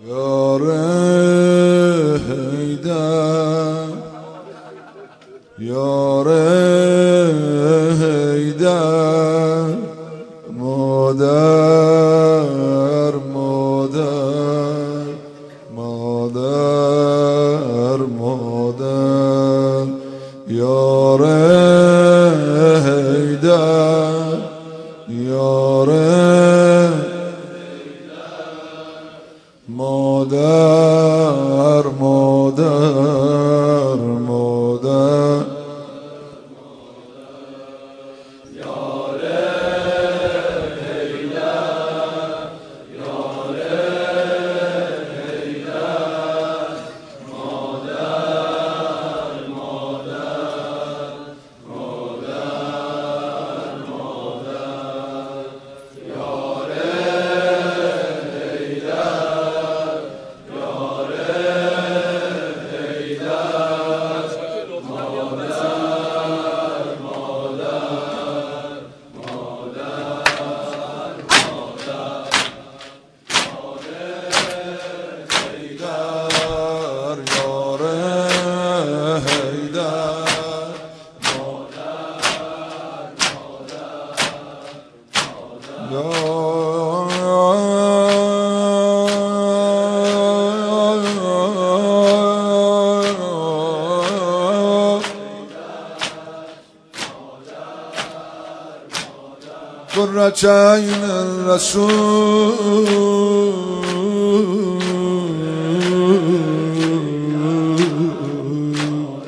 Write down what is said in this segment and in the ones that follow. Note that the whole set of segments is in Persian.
یار حیدر یار حیدر مادر مادر مادر مادر یار حیدر یار مادر مادر مادر یار حیدر یار حیدر مادر مادر مادر مادر یار قرة عين الرسول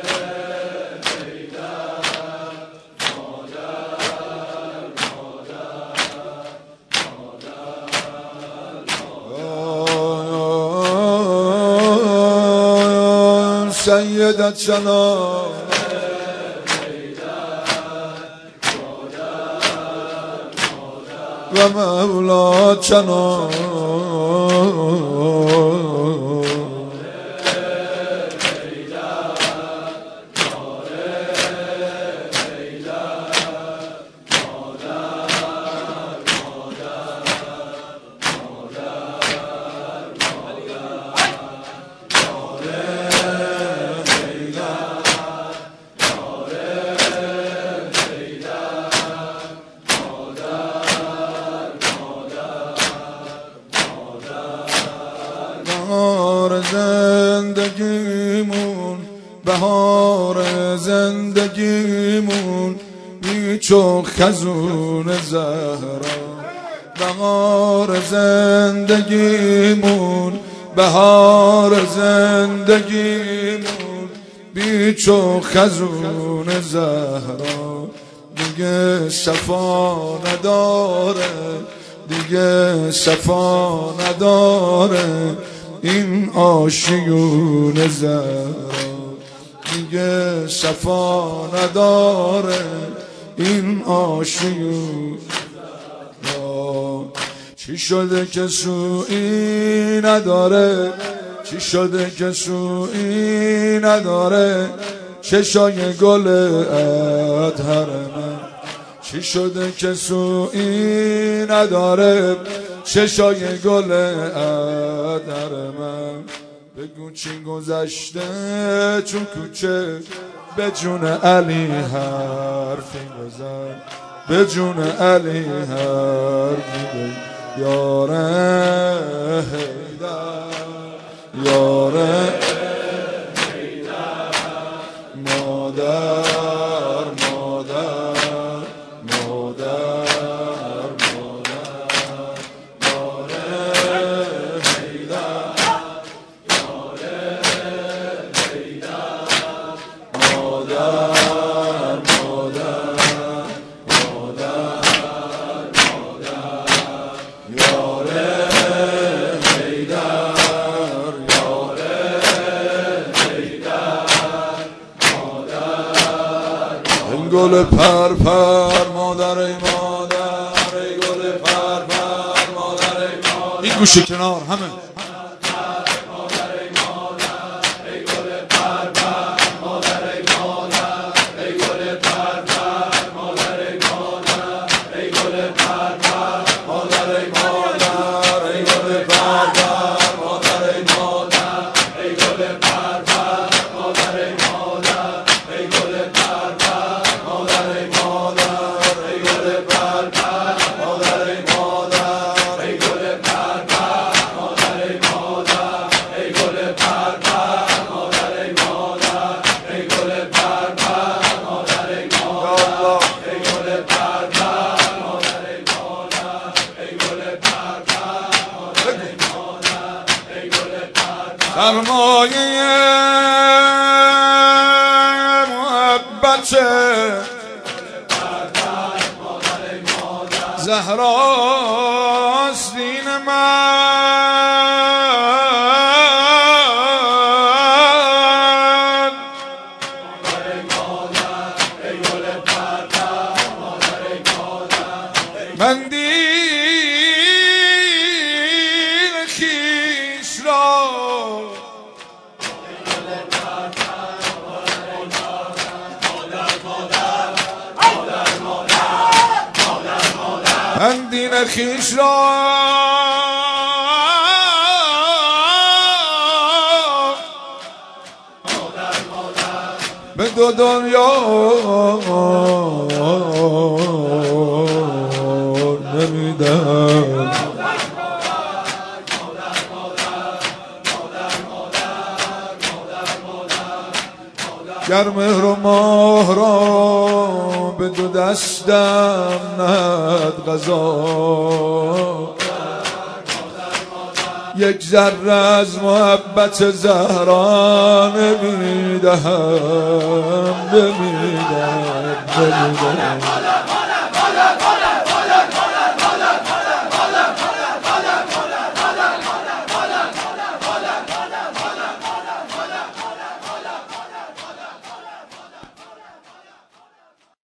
سيدتنا و مولاتنا بهار زندگیمون بهار زندگیمون بیچو خزون زهرا بهار زندگیمون بهار زندگیمون بیچو خزون زهرا دیگه صفا نداره دیگه صفا نداره این آشیون زهرا دیگه صفا نداره این آشیون زهرا چی شده که سوئی نداره چی شده که سوئی نداره چشای گل ادهر من چی شده که سوئی نداره چشای گل ادهر من بگو چی گذشته چون کوچه به جون علی حرفی بزن به جون علی حرفی بزن یار حیدر یار حیدر مادر گل پر پر مادر ای مادر ای گل پر پر مادر ای مادر این گوشه کنار همه مادر ای مادر ای گل پر پر مادر سرمایه محبت زهراست دین من من دین خویش را من دین خویش را به دو دنیا نمیدم گر مهر و ماه را به دو دستم نهد قضا یک ذره از محبت زهرا نمیدهم